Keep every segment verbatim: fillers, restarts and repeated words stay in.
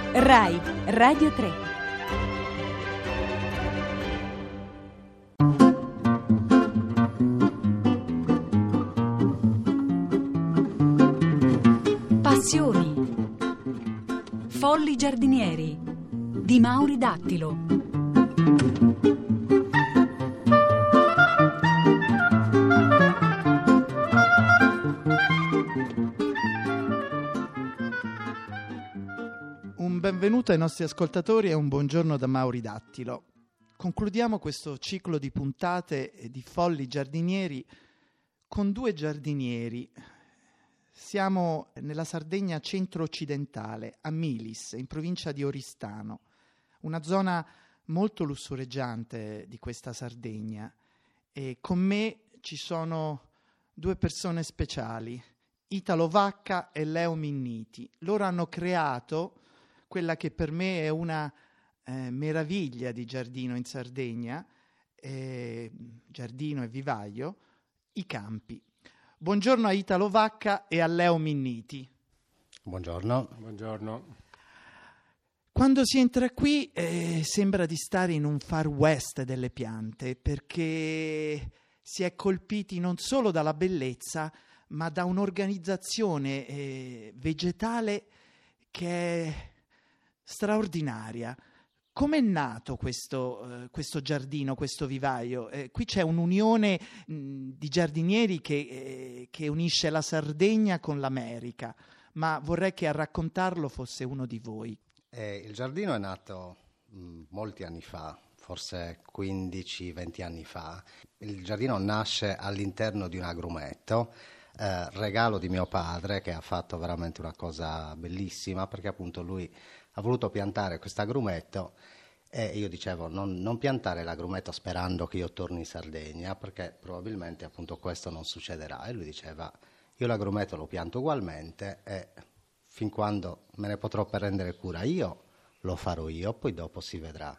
Rai Radio tre. Passioni. Folli giardinieri di Mauri Dattilo. Un benvenuto ai nostri ascoltatori e un buongiorno da Mauri Dattilo. Concludiamo questo ciclo di puntate di Folli giardinieri con due giardinieri. Siamo nella Sardegna centro-occidentale, a Milis, in provincia di Oristano, una zona molto lussureggiante di questa Sardegna. E con me ci sono due persone speciali, Italo Vacca e Leo Minniti. Loro hanno creato quella che per me è una eh, meraviglia di giardino in Sardegna, eh, giardino e vivaio, i campi. Buongiorno a Italo Vacca e a Leo Minniti. Buongiorno. Buongiorno. Quando si entra qui eh, sembra di stare in un far west delle piante, perché si è colpiti non solo dalla bellezza, ma da un'organizzazione eh, vegetale che è straordinaria. Com'è nato questo, eh, questo giardino, questo vivaio? Eh, qui c'è un'unione mh, di giardinieri che, eh, che unisce la Sardegna con l'America, ma vorrei che a raccontarlo fosse uno di voi. Eh, il giardino è nato mh, molti anni fa, forse quindici venti anni fa. Il giardino nasce all'interno di un agrumetto, eh, regalo di mio padre, che ha fatto veramente una cosa bellissima, perché appunto lui ha voluto piantare questo agrumetto e io dicevo non, non piantare l'agrumetto sperando che io torni in Sardegna, perché probabilmente appunto questo non succederà. E lui diceva io l'agrumetto lo pianto ugualmente e fin quando me ne potrò prendere cura io lo farò io, poi dopo si vedrà.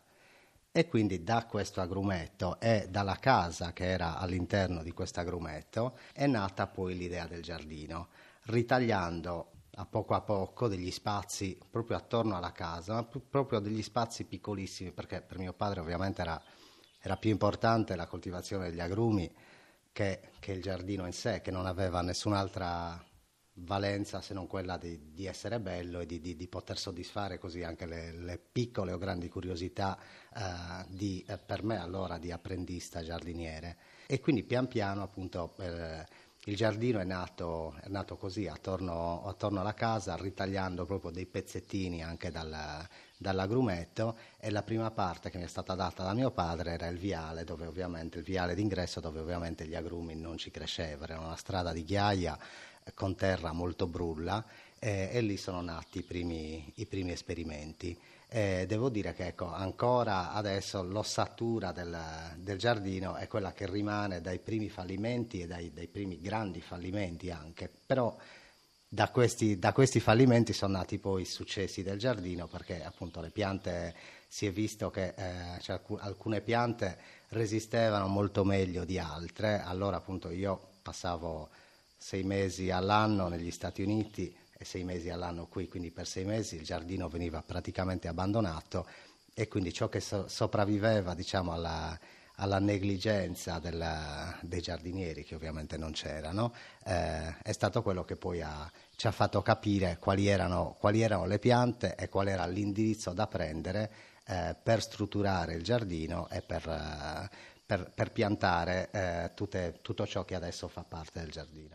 E quindi da questo agrumetto e dalla casa che era all'interno di questo agrumetto è nata poi l'idea del giardino, ritagliando a poco a poco degli spazi proprio attorno alla casa, ma proprio degli spazi piccolissimi, perché per mio padre ovviamente era, era più importante la coltivazione degli agrumi che, che il giardino in sé, che non aveva nessun'altra valenza se non quella di, di essere bello e di, di, di poter soddisfare così anche le, le piccole o grandi curiosità eh, di, eh, per me allora di apprendista giardiniere. E quindi pian piano appunto eh, il giardino è nato, è nato così, attorno, attorno alla casa, ritagliando proprio dei pezzettini anche dal, dall'agrumetto, e la prima parte che mi è stata data da mio padre era il viale, dove ovviamente il viale d'ingresso dove ovviamente gli agrumi non ci crescevano, era una strada di ghiaia eh, con terra molto brulla eh, e lì sono nati i primi, i primi esperimenti. Eh, devo dire che ecco, ancora adesso l'ossatura del, del giardino è quella che rimane dai primi fallimenti e dai, dai primi grandi fallimenti anche, però da questi, da questi fallimenti sono nati poi i successi del giardino, perché appunto le piante si è visto che eh, cioè, alc- alcune piante resistevano molto meglio di altre. Allora appunto io passavo sei mesi all'anno negli Stati Uniti e sei mesi all'anno qui, quindi per sei mesi il giardino veniva praticamente abbandonato e quindi ciò che so- sopravviveva diciamo alla, alla negligenza della, dei giardinieri, che ovviamente non c'erano, eh, è stato quello che poi ha, ci ha fatto capire quali erano, quali erano le piante e qual era l'indirizzo da prendere eh, per strutturare il giardino e per, eh, per, per piantare eh, tutte, tutto ciò che adesso fa parte del giardino.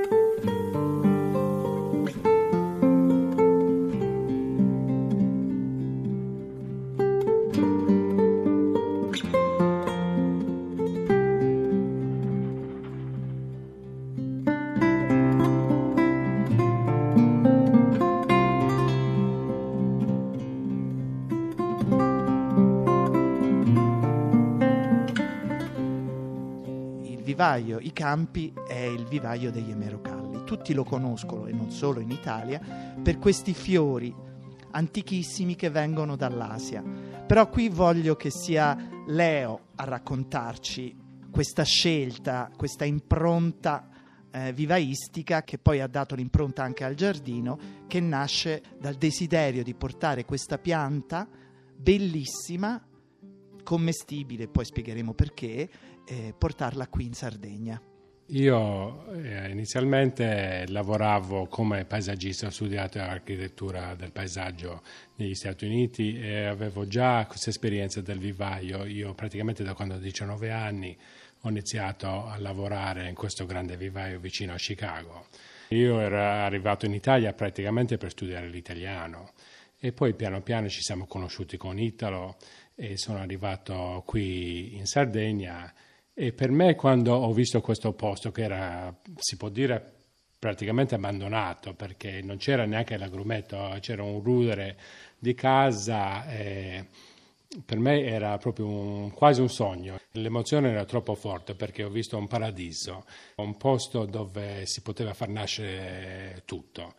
Vivaio, i campi, è il vivaio degli emerocalli. Tutti lo conoscono, e non solo in Italia, per questi fiori antichissimi che vengono dall'Asia. Però qui voglio che sia Leo a raccontarci questa scelta, questa impronta eh, vivaistica che poi ha dato l'impronta anche al giardino, che nasce dal desiderio di portare questa pianta bellissima, commestibile, poi spiegheremo perché, eh, portarla qui in Sardegna. Io eh, inizialmente lavoravo come paesaggista, ho studiato architettura del paesaggio negli Stati Uniti e avevo già questa esperienza del vivaio. Io praticamente da quando ho diciannove anni ho iniziato a lavorare in questo grande vivaio vicino a Chicago. Io ero arrivato in Italia praticamente per studiare l'italiano e poi piano piano ci siamo conosciuti con Italo e sono arrivato qui in Sardegna. E per me, quando ho visto questo posto, che era, si può dire, praticamente abbandonato, perché non c'era neanche l'agrumeto, c'era un rudere di casa, e per me era proprio un, quasi un sogno. L'emozione era troppo forte perché ho visto un paradiso, un posto dove si poteva far nascere tutto.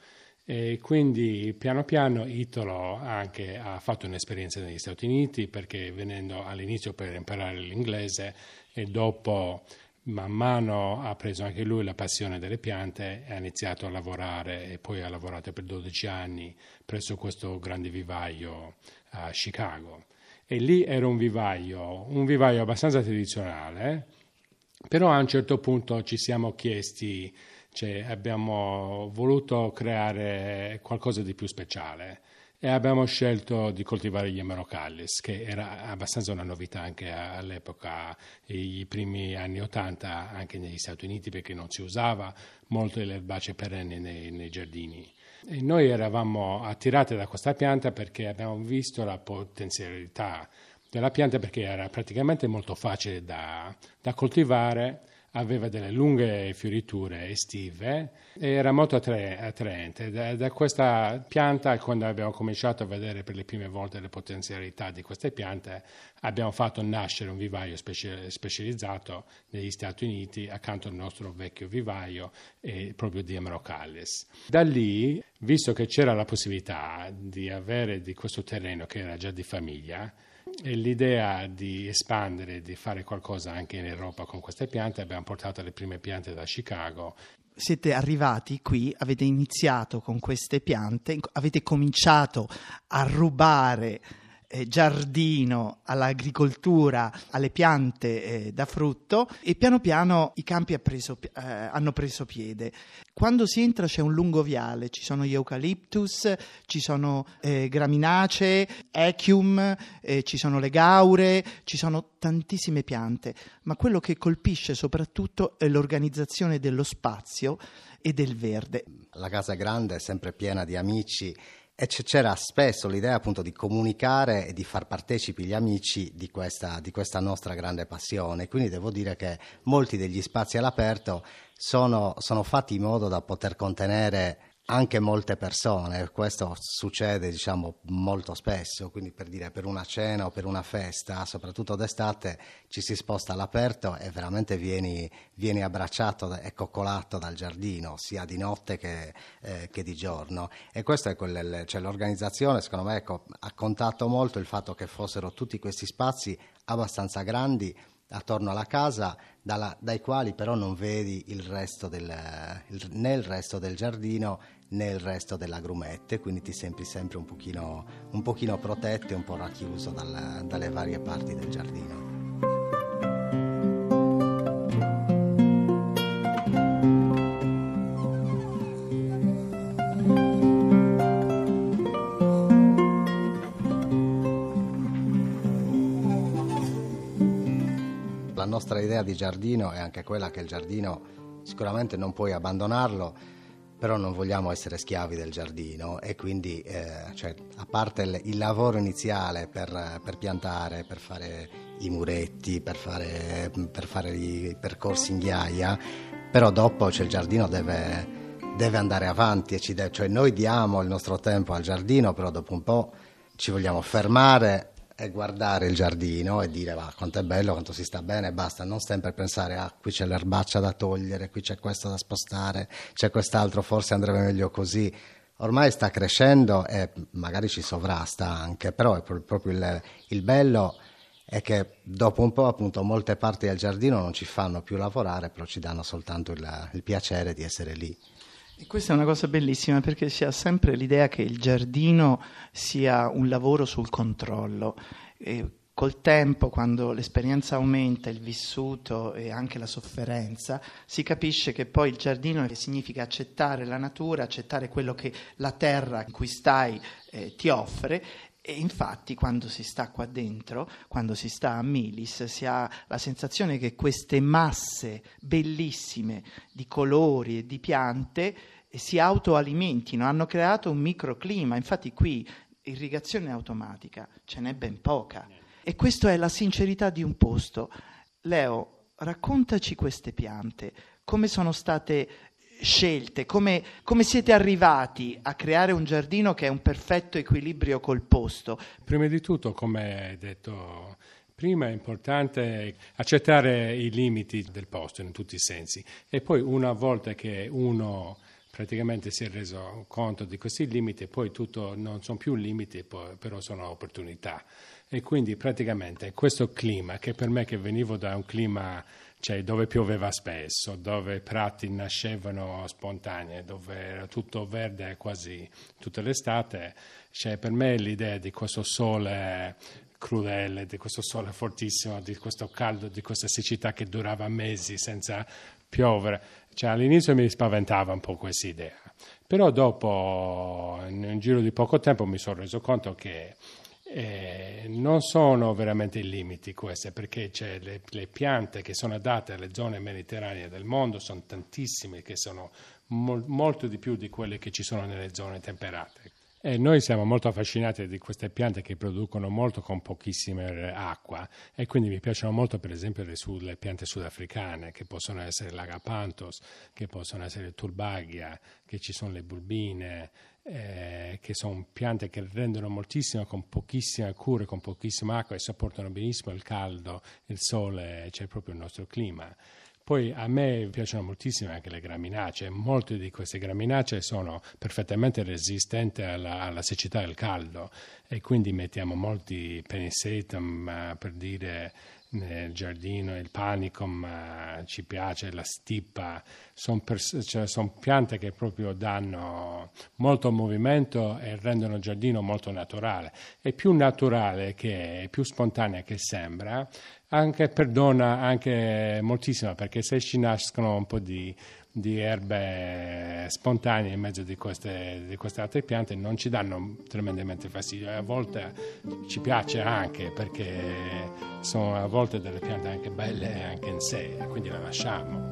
E quindi piano piano Italo anche ha fatto un'esperienza negli Stati Uniti, perché venendo all'inizio per imparare l'inglese e dopo man mano ha preso anche lui la passione delle piante e ha iniziato a lavorare e poi ha lavorato per dodici anni presso questo grande vivaio a Chicago. E lì era un vivaio, un vivaio abbastanza tradizionale, però a un certo punto ci siamo chiesti, cioè abbiamo voluto creare qualcosa di più speciale e abbiamo scelto di coltivare gli Hemerocallis, che era abbastanza una novità anche all'epoca, i primi anni ottanta, anche negli Stati Uniti, perché non si usava molto le erbacee perenni nei, nei giardini. E noi eravamo attirati da questa pianta perché abbiamo visto la potenzialità della pianta, perché era praticamente molto facile da, da coltivare, aveva delle lunghe fioriture estive e era molto attraente. Da, da questa pianta, quando abbiamo cominciato a vedere per le prime volte le potenzialità di queste piante, abbiamo fatto nascere un vivaio speci- specializzato negli Stati Uniti accanto al nostro vecchio vivaio, eh, proprio di Hemerocallis. Da lì, visto che c'era la possibilità di avere di questo terreno che era già di famiglia, e l'idea di espandere, di fare qualcosa anche in Europa con queste piante, abbiamo portato le prime piante da Chicago. Siete arrivati qui, avete iniziato con queste piante, avete cominciato a rubare eh, giardino all'agricoltura, alle piante eh, da frutto, e piano piano i campi ha preso, eh, hanno preso piede. Quando si entra c'è un lungo viale, ci sono gli eucaliptus, ci sono eh, graminacee, echium, eh, ci sono le gaure, ci sono tantissime piante, ma quello che colpisce soprattutto è l'organizzazione dello spazio e del verde. La casa grande è sempre piena di amici e c'era spesso l'idea appunto di comunicare e di far partecipi gli amici di questa, di questa nostra grande passione. Quindi devo dire che molti degli spazi all'aperto sono, sono fatti in modo da poter contenere anche molte persone. Questo succede, diciamo, molto spesso, quindi per dire per una cena o per una festa, soprattutto d'estate, ci si sposta all'aperto e veramente vieni, vieni abbracciato e coccolato dal giardino, sia di notte che, eh, che di giorno. E questo è quel, cioè l'organizzazione, secondo me, ecco, ha contato molto il fatto che fossero tutti questi spazi abbastanza grandi attorno alla casa, dalla, dai quali però non vedi il resto del, il, né il resto del giardino né il resto dell'agrumete, quindi ti senti sempre un pochino, un pochino protetto e un po' racchiuso dal, dalle varie parti del giardino. La nostra idea di giardino è anche quella che il giardino sicuramente non puoi abbandonarlo, però non vogliamo essere schiavi del giardino e quindi eh, cioè, a parte il, il lavoro iniziale per, per piantare, per fare i muretti, per fare, per fare i percorsi in ghiaia, però dopo cioè, il giardino deve, deve andare avanti e ci deve, cioè noi diamo il nostro tempo al giardino, però dopo un po' ci vogliamo fermare e guardare il giardino e dire va, quanto è bello, quanto si sta bene, basta, non sempre pensare ah qui c'è l'erbaccia da togliere, qui c'è questo da spostare, c'è quest'altro, forse andrebbe meglio così. Ormai sta crescendo e magari ci sovrasta anche, però è proprio il, il bello e che dopo un po' appunto molte parti del giardino non ci fanno più lavorare, però ci danno soltanto il, il piacere di essere lì. E questa è una cosa bellissima, perché si ha sempre l'idea che il giardino sia un lavoro sul controllo. E col tempo, quando l'esperienza aumenta, il vissuto e anche la sofferenza, si capisce che poi il giardino significa accettare la natura, accettare quello che la terra in cui stai eh, ti offre. E infatti quando si sta qua dentro, quando si sta a Milis, si ha la sensazione che queste masse bellissime di colori e di piante si autoalimentino, hanno creato un microclima. Infatti qui irrigazione automatica ce n'è ben poca. E questa è la sincerità di un posto. Leo, raccontaci queste piante, come sono state scelte, come, come siete arrivati a creare un giardino che è un perfetto equilibrio col posto? Prima di tutto, come hai detto prima, è importante accettare i limiti del posto in tutti i sensi, e poi una volta che uno praticamente si è reso conto di questi limiti, poi tutto non sono più limiti, però sono opportunità. E quindi praticamente questo clima, che per me, che venivo da un clima, cioè, dove pioveva spesso, dove i prati nascevano spontanei, dove era tutto verde quasi tutta l'estate, cioè, per me l'idea di questo sole crudele, di questo sole fortissimo, di questo caldo, di questa siccità che durava mesi senza piovere, cioè, all'inizio mi spaventava un po' questa idea, però dopo, in un giro di poco tempo, mi sono reso conto che Eh, non sono veramente i limiti queste, perché c'è le, le piante che sono adatte alle zone mediterranee del mondo sono tantissime, che sono mol, molto di più di quelle che ci sono nelle zone temperate. E noi siamo molto affascinati di queste piante che producono molto con pochissima acqua, e quindi mi piacciono molto, per esempio, le, le piante sudafricane, che possono essere l'agapanthus, che possono essere il tulbaghia, che ci sono le bulbine, Eh, che sono piante che rendono moltissimo con pochissima cura, con pochissima acqua, e sopportano benissimo il caldo, il sole, c'è proprio il nostro clima. Poi a me piacciono moltissimo anche le graminacee, molte di queste graminacee sono perfettamente resistenti alla, alla siccità e al caldo, e quindi mettiamo molti pennisetum, uh, per dire, nel giardino, il panicum, uh, ci piace, la stippa, sono pers- cioè son piante che proprio danno molto movimento e rendono il giardino molto naturale. È più naturale che è, più spontanea che sembra, anche perdona anche moltissimo, perché se ci nascono un po' di di erbe spontanee in mezzo di queste, di queste altre piante, non ci danno tremendamente fastidio, e a volte ci piace anche, perché sono a volte delle piante anche belle anche in sé, e quindi le lasciamo.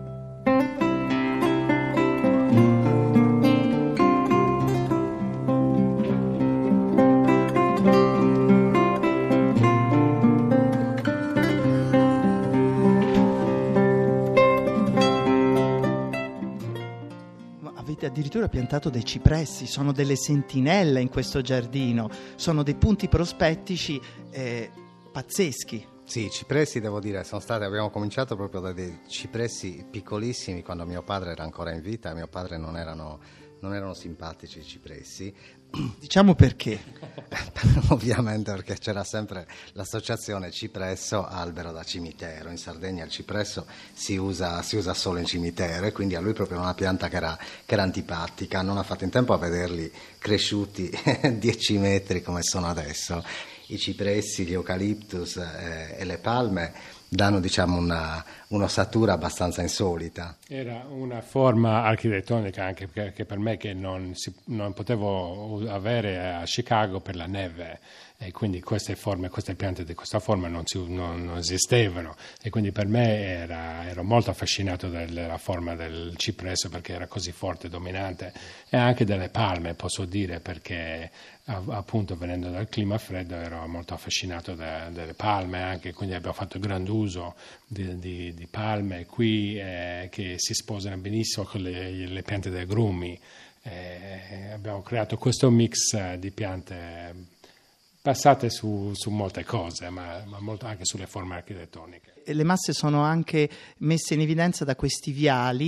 Addirittura piantato dei cipressi, sono delle sentinelle in questo giardino, sono dei punti prospettici eh, pazzeschi. Sì, i cipressi, devo dire, sono stati, abbiamo cominciato proprio da dei cipressi piccolissimi quando mio padre era ancora in vita, e mio padre non erano, non erano simpatici i cipressi. Diciamo perché? Ovviamente perché c'era sempre l'associazione cipresso albero da cimitero. In Sardegna il cipresso si usa, si usa solo in cimitero, e quindi a lui proprio una pianta che era, che era antipatica. Non ha fatto in tempo a vederli cresciuti dieci metri come sono adesso. I cipressi, gli eucaliptus eh, e le palme danno, diciamo, una, un'ossatura abbastanza insolita. Era una forma architettonica anche che, che per me che non, si, non potevo avere a Chicago per la neve, e quindi queste forme, queste piante di questa forma non, si, non, non esistevano, e quindi per me era, ero molto affascinato dalla forma del cipresso, perché era così forte e dominante, e anche delle palme, posso dire, perché appunto venendo dal clima freddo ero molto affascinato da, dalle palme anche, quindi abbiamo fatto grande uso di, di, di palme qui eh, che si sposano benissimo con le, le piante dei agrumi. Eh, abbiamo creato questo mix di piante passate su, su molte cose, ma, ma molto anche sulle forme architettoniche. E le masse sono anche messe in evidenza da questi viali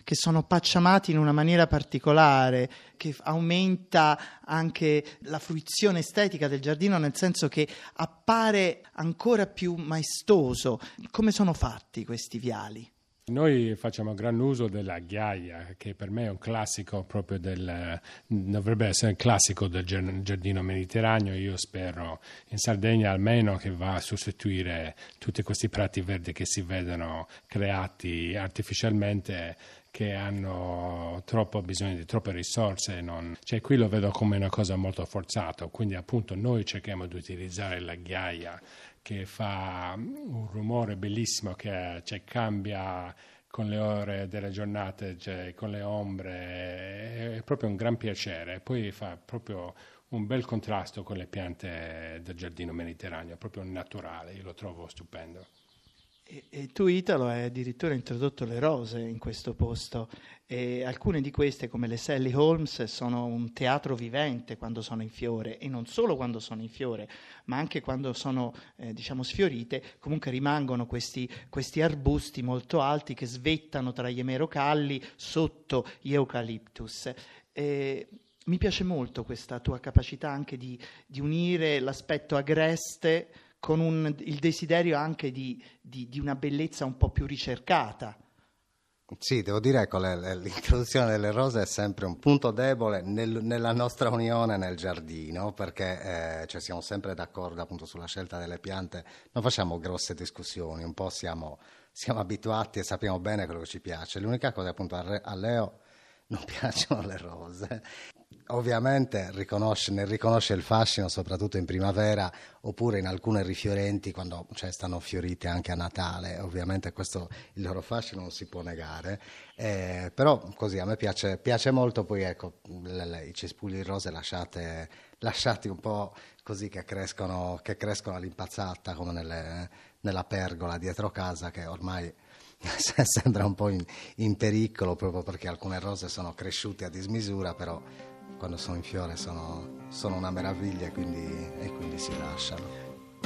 che sono pacciamati in una maniera particolare, che aumenta anche la fruizione estetica del giardino, nel senso che appare ancora più maestoso. Come sono fatti questi viali? Noi facciamo gran uso della ghiaia, che per me è un classico proprio del, dovrebbe essere il classico del giardino mediterraneo. Io spero in Sardegna almeno che va a sostituire tutti questi prati verdi che si vedono creati artificialmente, che hanno troppo bisogno di troppe risorse. Non... Cioè, qui lo vedo come una cosa molto forzata, quindi appunto noi cerchiamo di utilizzare la ghiaia, che fa un rumore bellissimo, che cioè, cambia con le ore delle giornate, cioè, con le ombre, è proprio un gran piacere. Poi fa proprio un bel contrasto con le piante del giardino mediterraneo, proprio naturale, io lo trovo stupendo. E, e tu, Italo, hai addirittura introdotto le rose in questo posto, e alcune di queste, come le Sally Holmes, sono un teatro vivente quando sono in fiore, e non solo quando sono in fiore, ma anche quando sono eh, diciamo sfiorite. Comunque rimangono questi, questi arbusti molto alti che svettano tra gli emerocalli sotto gli eucaliptus. E mi piace molto questa tua capacità anche di, di unire l'aspetto agreste con un, il desiderio anche di, di, di una bellezza un po' più ricercata. Sì, devo dire che ecco, l'introduzione delle rose è sempre un punto debole nel, nella nostra unione nel giardino, perché eh, cioè siamo sempre d'accordo appunto sulla scelta delle piante, non facciamo grosse discussioni, un po' siamo, siamo abituati e sappiamo bene quello che ci piace. L'unica cosa appunto a, Re, a Leo non piacciono le rose. Ovviamente riconosce, ne riconosce il fascino soprattutto in primavera, oppure in alcune rifiorenti quando cioè, stanno fiorite anche a Natale. Ovviamente questo, il loro fascino non si può negare, eh, però così a me piace, piace molto. Poi ecco le, le, i cespugli di rose lasciate, lasciati un po' così che crescono, che crescono all'impazzata, come nelle, nella pergola dietro casa, che ormai sembra un po' in, in pericolo, proprio perché alcune rose sono cresciute a dismisura, però quando sono in fiore sono, sono una meraviglia, e quindi, e quindi si lasciano.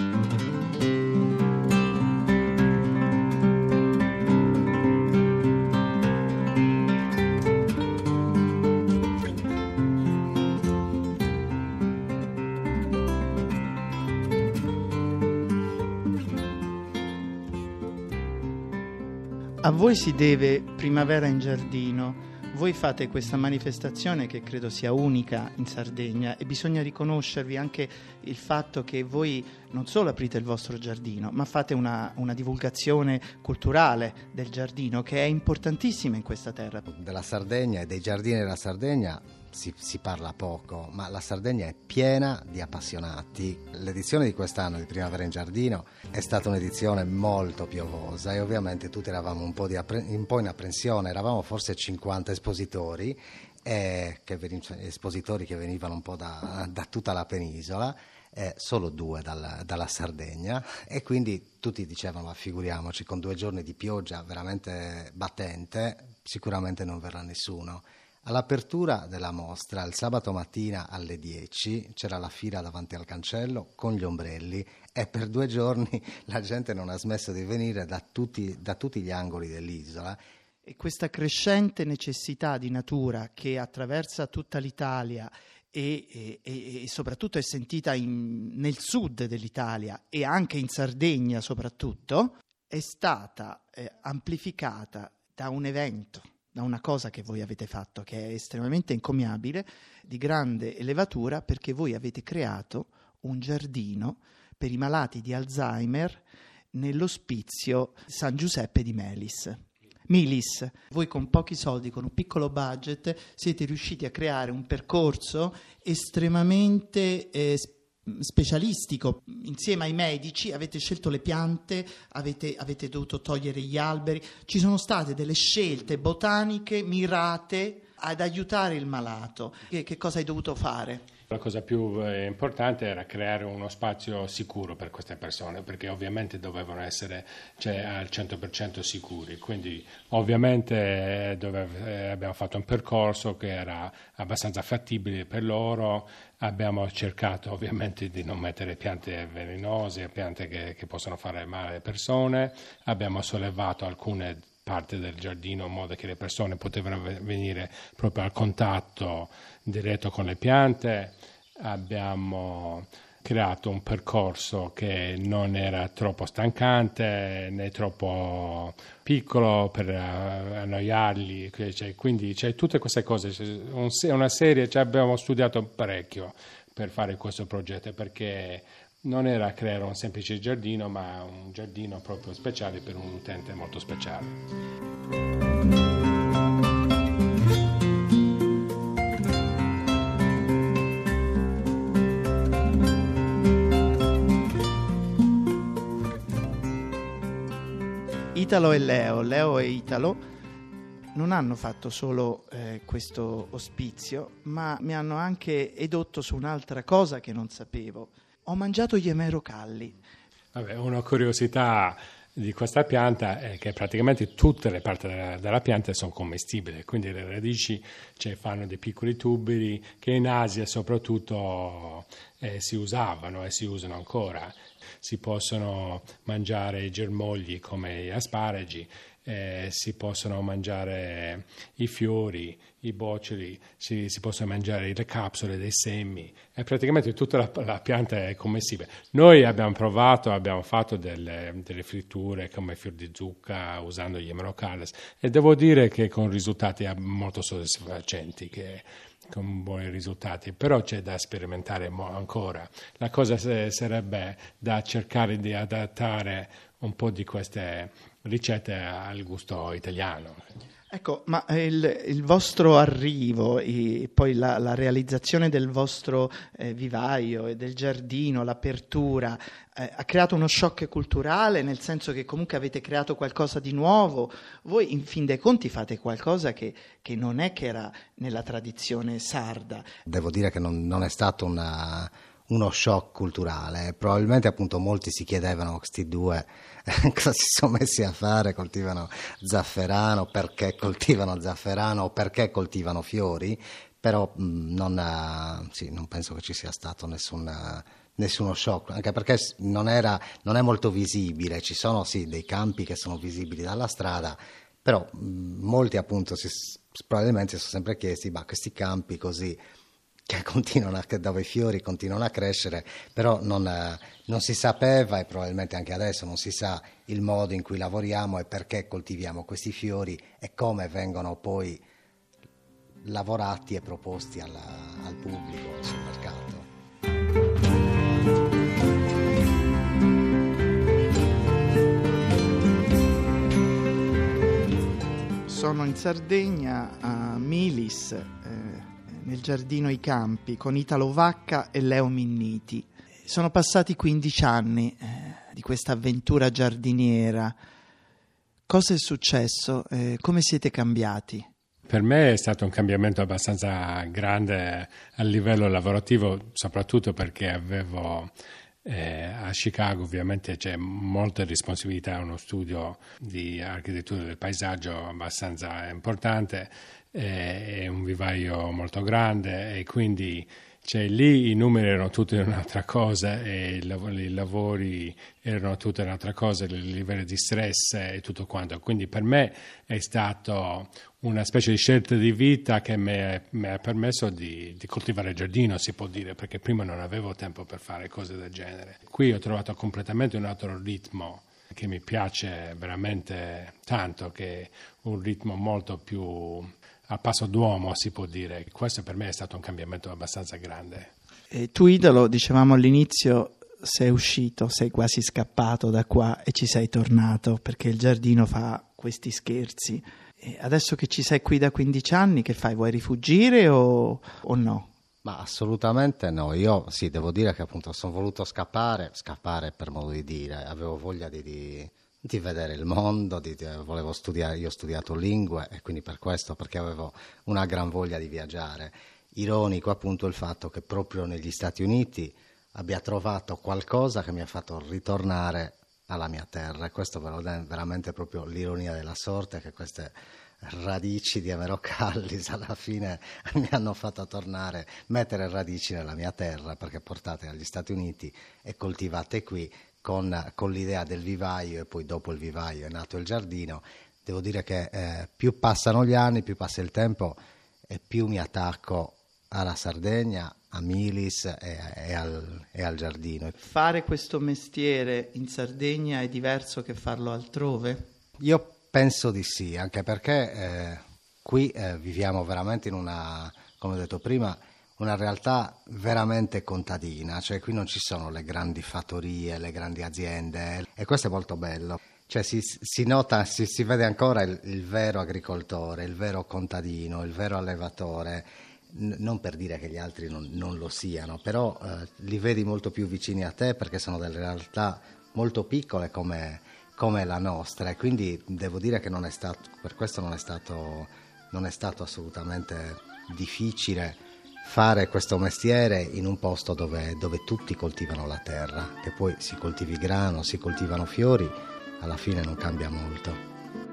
A voi si deve Primavera in Giardino. Voi fate questa manifestazione che credo sia unica in Sardegna, e bisogna riconoscervi anche il fatto che voi non solo aprite il vostro giardino, ma fate una, una divulgazione culturale del giardino, che è importantissima in questa terra. Della Sardegna e dei giardini della Sardegna si, si parla poco, ma la Sardegna è piena di appassionati. L'edizione di quest'anno di Primavera in Giardino è stata un'edizione molto piovosa, e ovviamente tutti eravamo un po', di appre- un po' in apprensione. Eravamo forse cinquanta espositori, eh, che ven- espositori che venivano un po' da, da tutta la penisola, eh, solo due dalla, dalla Sardegna, e quindi tutti dicevano: ma figuriamoci, con due giorni di pioggia veramente battente sicuramente non verrà nessuno. All'apertura della mostra, il sabato mattina alle dieci, c'era la fila davanti al cancello con gli ombrelli, e per due giorni la gente non ha smesso di venire da tutti, da tutti gli angoli dell'isola. E questa crescente necessità di natura che attraversa tutta l'Italia e, e, e soprattutto è sentita in, nel sud dell'Italia e anche in Sardegna soprattutto, è stata eh, amplificata da un evento, da una cosa che voi avete fatto, che è estremamente encomiabile, di grande elevatura, perché voi avete creato un giardino per i malati di Alzheimer nell'ospizio San Giuseppe di Melis. Milis. Voi con pochi soldi, con un piccolo budget, siete riusciti a creare un percorso estremamente eh, specialistico. Insieme ai medici avete scelto le piante, avete, avete dovuto togliere gli alberi. Ci sono state delle scelte botaniche mirate ad aiutare il malato. Che, che cosa hai dovuto fare? La cosa più eh, importante era creare uno spazio sicuro per queste persone, perché ovviamente dovevano essere cioè, al cento per cento sicuri. Quindi ovviamente eh, dove, eh, abbiamo fatto un percorso che era abbastanza fattibile per loro. Abbiamo cercato ovviamente di non mettere piante velenose, piante che, che possono fare male alle persone. Abbiamo sollevato alcune parte del giardino in modo che le persone potevano venire proprio al contatto diretto con le piante. Abbiamo creato un percorso che non era troppo stancante né troppo piccolo per annoiarli, cioè, quindi c'è tutte queste cose, c'è una serie, cioè abbiamo studiato parecchio per fare questo progetto, perché non era creare un semplice giardino, ma un giardino proprio speciale per un utente molto speciale. Italo e Leo, Leo e Italo non hanno fatto solo eh, questo ospizio, ma mi hanno anche edotto su un'altra cosa che non sapevo. Ho mangiato gli emerocalli. Vabbè, una curiosità di questa pianta è che praticamente tutte le parti della, della pianta sono commestibili, quindi le radici cioè, fanno dei piccoli tuberi che in Asia soprattutto eh, si usavano e si usano ancora. Si possono mangiare i germogli come gli asparagi, eh, si possono mangiare i fiori, i boccioli, si, si possono mangiare le capsule dei semi e praticamente tutta la, la pianta è commestibile. Noi abbiamo provato, abbiamo fatto delle, delle fritture come fior di zucca usando gli emerocalli e devo dire che con risultati molto soddisfacenti, che con buoni risultati, però c'è da sperimentare ancora. La cosa sarebbe da cercare di adattare un po' di queste ricette al gusto italiano. Ecco, ma il, il vostro arrivo e poi la, la realizzazione del vostro eh, vivaio e del giardino, l'apertura, eh, ha creato uno shock culturale, nel senso che comunque avete creato qualcosa di nuovo. Voi in fin dei conti fate qualcosa che, che non è che era nella tradizione sarda. Devo dire che non, non è stato una... uno shock culturale, probabilmente appunto molti si chiedevano questi due cosa si sono messi a fare, coltivano zafferano, perché coltivano zafferano o perché coltivano fiori, però mh, non, sì, non penso che ci sia stato nessun, nessuno shock, anche perché non, era, non è molto visibile, ci sono sì dei campi che sono visibili dalla strada, però mh, molti appunto si, probabilmente si sono sempre chiesti, ma questi campi così che continuano a, dove i fiori continuano a crescere, però non, non si sapeva e probabilmente anche adesso non si sa il modo in cui lavoriamo e perché coltiviamo questi fiori e come vengono poi lavorati e proposti alla, al pubblico sul mercato. Sono in Sardegna, a Milis, eh, nel giardino I Campi, con Italo Vacca e Leo Minniti. Sono passati quindici anni eh, di questa avventura giardiniera. Cosa è successo? Eh, come siete cambiati? Per me è stato un cambiamento abbastanza grande a livello lavorativo, soprattutto perché avevo eh, a Chicago ovviamente c'è molta responsabilità, uno studio di architettura del paesaggio abbastanza importante, è un vivaio molto grande e quindi cioè, lì i numeri erano tutti un'altra cosa e i lavori erano tutte un'altra cosa, il livello di stress e tutto quanto. Quindi per me è stato una specie di scelta di vita che mi, è, mi ha permesso di, di coltivare il giardino, si può dire, perché prima non avevo tempo per fare cose del genere. Qui ho trovato completamente un altro ritmo che mi piace veramente tanto, che è un ritmo molto più a passo d'uomo, si può dire. Questo per me è stato un cambiamento abbastanza grande. E tu, Italo, dicevamo all'inizio, sei uscito, sei quasi scappato da qua e ci sei tornato perché il giardino fa questi scherzi. E adesso che ci sei qui da quindici anni, che fai? Vuoi rifugire o, o no? Ma assolutamente no, io sì, devo dire che appunto sono voluto scappare, scappare per modo di dire, avevo voglia di... di... di vedere il mondo, di, di, volevo studiare, io ho studiato lingue e quindi per questo, perché avevo una gran voglia di viaggiare. Ironico appunto il fatto che proprio negli Stati Uniti abbia trovato qualcosa che mi ha fatto ritornare alla mia terra e questo è veramente proprio l'ironia della sorte, che queste radici di Emerocallis alla fine mi hanno fatto tornare, mettere radici nella mia terra, perché portate agli Stati Uniti e coltivate qui. Con, con l'idea del vivaio e poi dopo il vivaio è nato il giardino, devo dire che eh, più passano gli anni, più passa il tempo e più mi attacco alla Sardegna, a Milis e, e, al, e al giardino. Fare questo mestiere in Sardegna è diverso che farlo altrove? Io penso di sì, anche perché eh, qui eh, viviamo veramente in una, come ho detto prima, una realtà veramente contadina, cioè qui non ci sono le grandi fattorie, le grandi aziende, e questo è molto bello. Cioè si, si nota, si, si vede ancora il, il vero agricoltore, il vero contadino, il vero allevatore, N- non per dire che gli altri non, non lo siano, però eh, li vedi molto più vicini a te perché sono delle realtà molto piccole come, come la nostra, e quindi devo dire che non è stato, per questo non è stato, non è stato assolutamente difficile fare questo mestiere in un posto dove, dove tutti coltivano la terra, che poi si coltivi grano, si coltivano fiori, alla fine non cambia molto.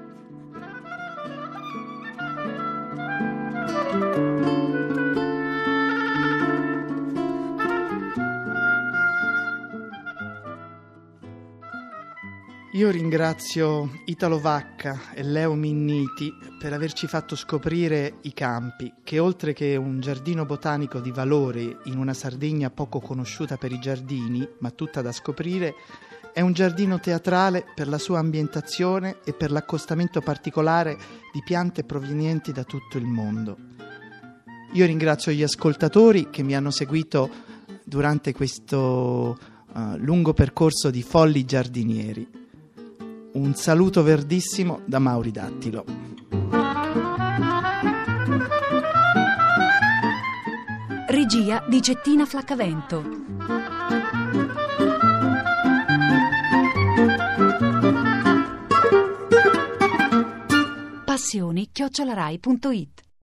Io ringrazio Italo Vacca e Leo Minniti per averci fatto scoprire i campi, che oltre che un giardino botanico di valore in una Sardegna poco conosciuta per i giardini, ma tutta da scoprire, è un giardino teatrale per la sua ambientazione e per l'accostamento particolare di piante provenienti da tutto il mondo. Io ringrazio gli ascoltatori che mi hanno seguito durante questo uh, lungo percorso di Folli Giardinieri. Un saluto verdissimo da Mauri Dattilo. Regia di Cettina Flaccavento. Passioni chiocciola rai punto it